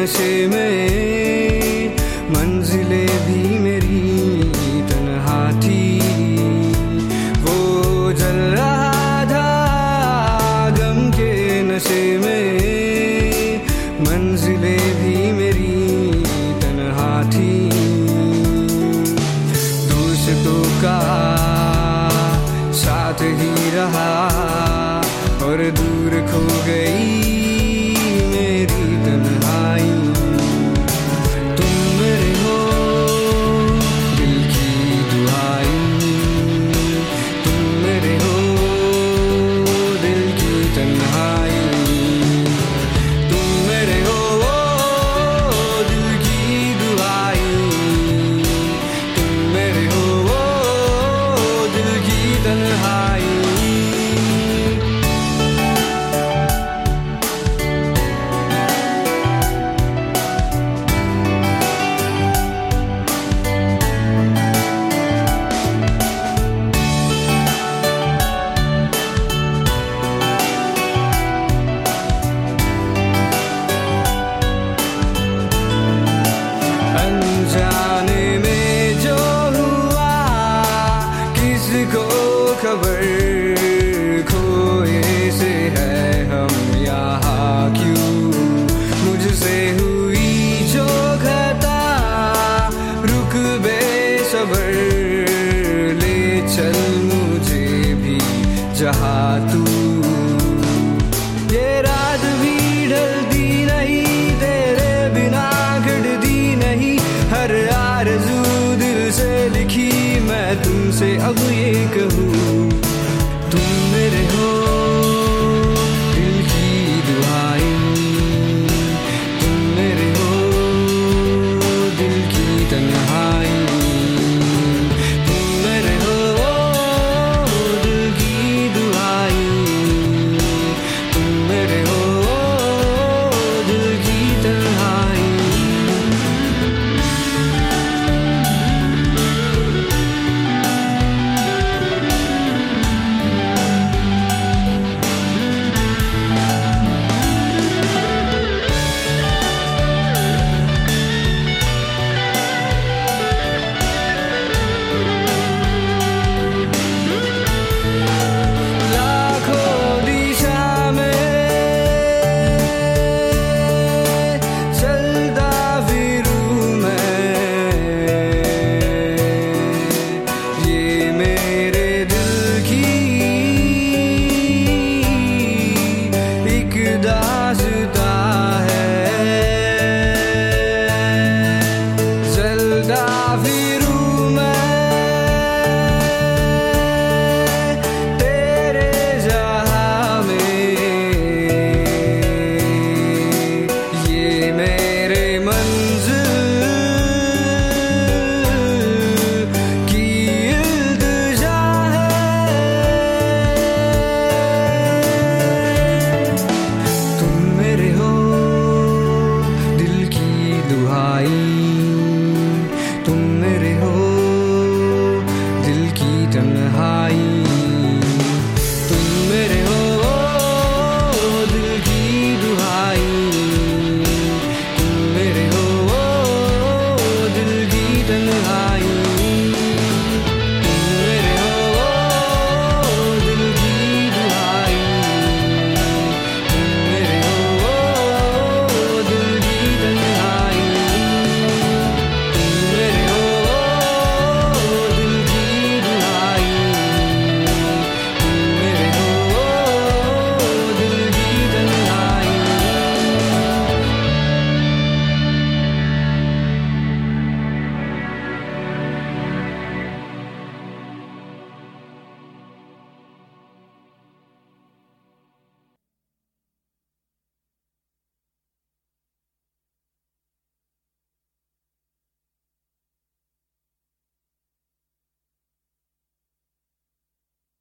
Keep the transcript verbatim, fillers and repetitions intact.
नशे में मंजिलें भी मेरी तन्हा थी। वो जल रहा था गम के नशे में, मंजिलें भी मेरी तन्हा थी। दोस्तों का साथ ही रहा और दूर खो गई मेरी तन्हाई। तुम मेरे हो दिल की दुआई, तुम मेरे हो दिल की तन्हाई। तुम मेरे हो दिल की दुआई, तुम मेरे हो दिल की तन्हाई। अनजाने में जो हुआ किसको खबर, खोए से है हम यहाँ क्यों। मुझसे हुई जो खता रुक बेसबर, ले चल मुझे भी जहाँ तू। ये रात भी ढलती नहीं तेरे बिना, घटती नहीं हर आरज़ू दिल से लिखी मैं तुमसे अब ये कहूँ।